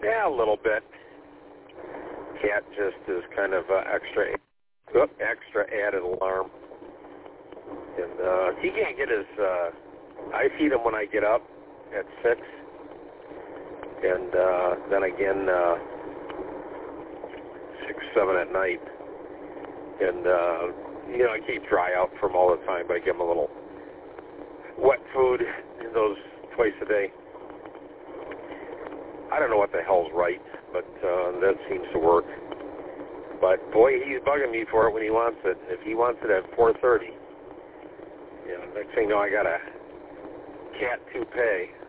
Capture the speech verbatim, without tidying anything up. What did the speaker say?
Yeah, a little bit. Cat just is kind of uh, extra, oh, extra added alarm. And uh, he can't get his, uh, I feed him when I get up at six. And uh, then again, uh, six, seven at night. And, uh, you know, I keep dry out for him all the time, but I give him a little wet food in those twice a day. I don't know what the hell's right, but uh, that seems to work. But, boy, he's bugging me for it when he wants it. If he wants it at four thirty, you know, next thing you know, I got a cat toupee.